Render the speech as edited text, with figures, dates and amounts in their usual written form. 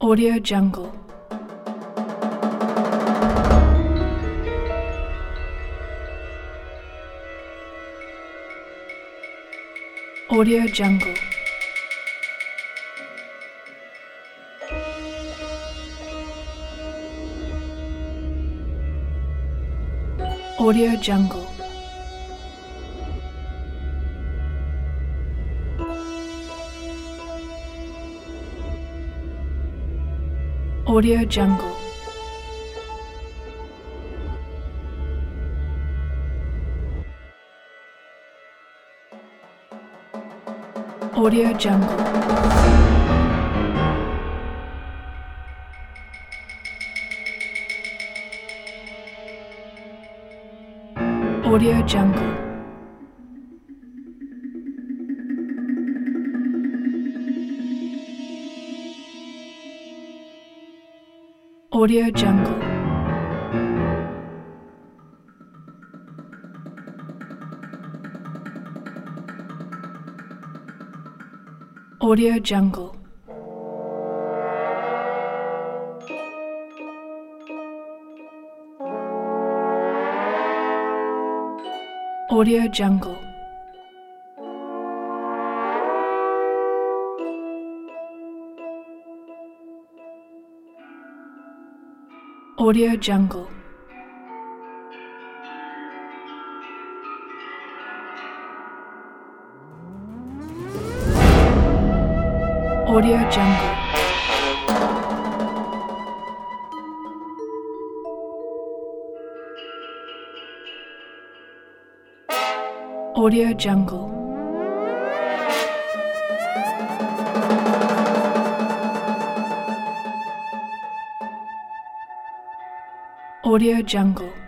Audio Jungle. Audio Jungle. Audio Jungle. Audio Jungle. Audio Jungle. Audio Jungle. Audio Jungle. Audio Jungle. Audio Jungle. Audio Jungle. Audio Jungle. Audio Jungle. Audio Jungle.